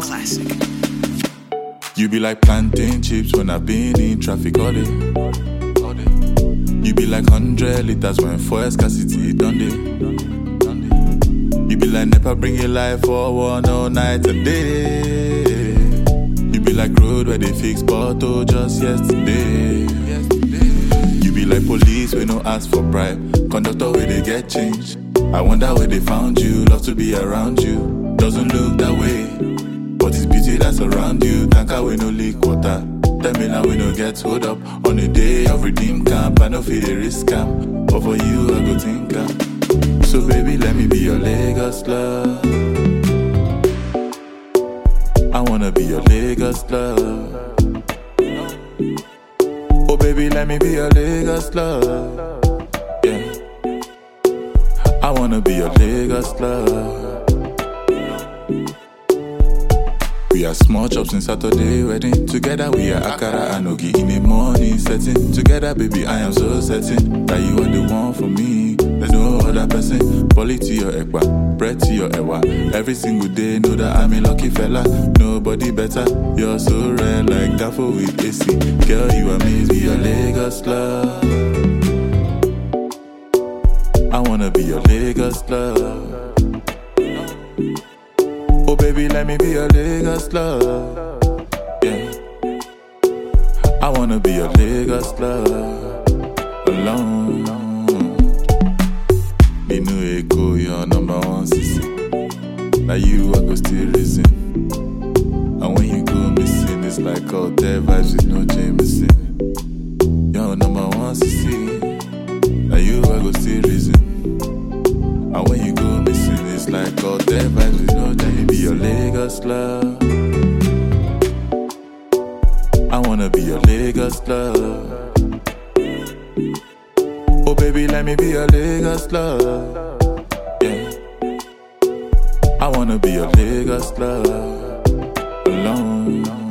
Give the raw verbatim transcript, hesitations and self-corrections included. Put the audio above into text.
classic. You be like plantain chips when I've been in traffic all day. All day. You be like hundred liters when fuel scarcity done day. You be like never bring your life forward all night and day. You be like road where they fix bottle just yesterday. You be like police when no ask for bribe, conductor where they get changed. I wonder where they found you, love to be around you. Doesn't look that way, but it's beauty that's around you. Tanker we no leak water. Tell me now we no get hold up on the day of redeem camp. I no feel the risk camp, but for you I go think am. So baby, let me be your Lagos love. I wanna be your Lagos love. Oh baby, let me be your Lagos love. Yeah, I wanna be your Lagos love. We are small chops in Saturday wedding. Together we are akara and ogi in the morning setting. Together baby, I am so certain that you are the one for me. There's no other person. Bully to your ekba, bread to your ewa. Every single day, know that I'm a lucky fella. Nobody better. You're so rare, like Daffo with A C. Girl, you amaze me, your Lagos love. I wanna be your Lagos love. Oh baby, let me be your Lagos love. Yeah, I wanna be your Lagos love. Alone. Binu Eko, your number one C C. Now you I go still reason. And when you go missing, it's like all their vibes with no Jameson. Your number one C C. Now you I go still reason. And when you go missing, it's like all their vibes with no Jameson. Be your Lagos love. I wanna be your Lagos love. Oh baby, let me be your Lagos love. Yeah, I wanna be your Lagos love. Alone.